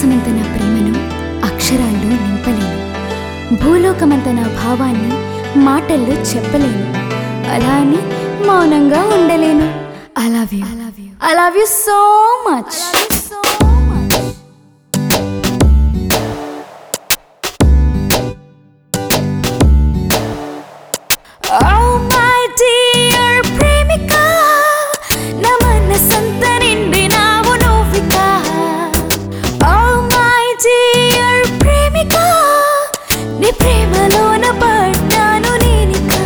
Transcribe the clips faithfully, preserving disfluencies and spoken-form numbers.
ఆకాశమంత నా ప్రేమను అక్షరాల్లో నింపలేను, భూలోకమంత నా భావాన్ని మాటల్లో చెప్పలేను, అలా అని మౌనంగా ఉండలేను. I love you. I love you. I love you so much. Oh my dear ప్రేమికా, నా మనసంత నిండినావు నువ్వికా. Oh my dear ప్రేమికా, నీ ప్రేమలోన పడ్డాను నేనికా.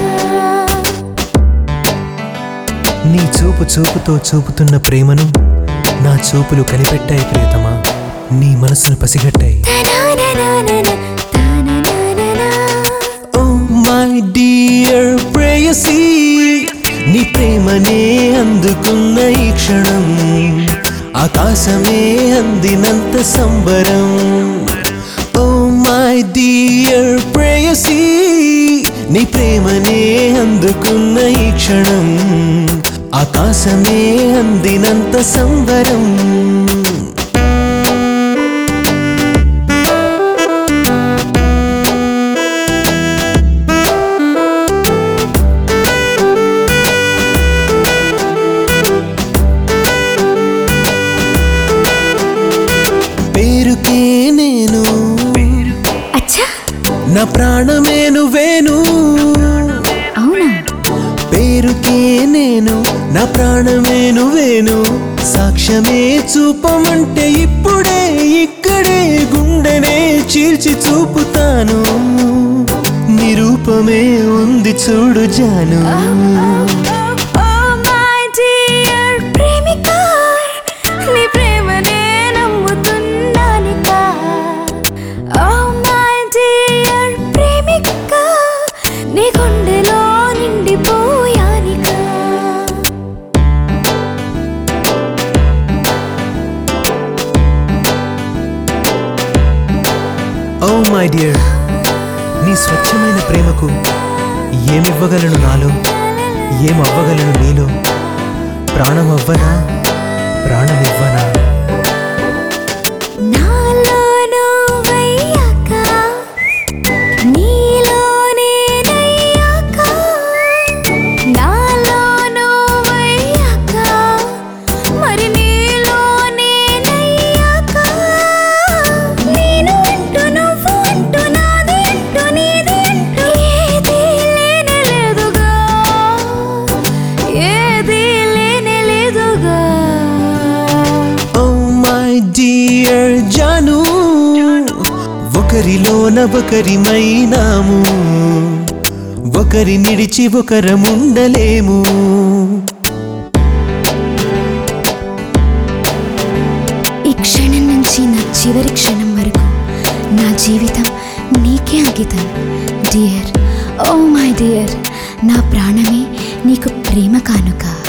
నీ చూపు చూపుతో చూపుతున్న ప్రేమను నా చూపులు కనిపెట్టాయి ప్రియతమా, నీ మనసును పసిగట్టాయి. ఓ మై డియర్ ప్రేయసీ, నీ ప్రేమనే అందుకున్న ఈ క్షణం ఆకాశమే అందినంత సంబరం. ఓ మై డియర్ ప్రేయసీ, నీ ప్రేమనే అందుకున్న ఈ క్షణం ఆకాశమే అందినంత సంబరం. పేరుకే నేను, నా ప్రాణమే నువ్వేను. అవునా? పేరుకే నేను, నా ప్రాణమే నువ్వేను. సాక్ష్యమే చూపమంటే ఇప్పుడే ఇక్కడే గుండెనే చీల్చి చూపుతాను. నిరూపమే ఉంది చూడు జాను. ఓ మై డియర్, నీ స్వచ్ఛమైన ప్రేమకు ఏమివ్వగలను నాలో, ఏమవ్వగలను నీలో. ప్రాణం అవ్వనా, ప్రాణమివ్వనా. డియర్ జాను, ఒకరిలోన ఒకరిమైనాము, ఒకరి నిడిచి ఒకరముండలేము. ఈ క్షణం నుంచి నా చివరి క్షణం వరకు నా జీవితం నీకే అంకితం. డియర్, ఓ మై డియర్, నా ప్రాణమే నీకు ప్రేమ కానుక.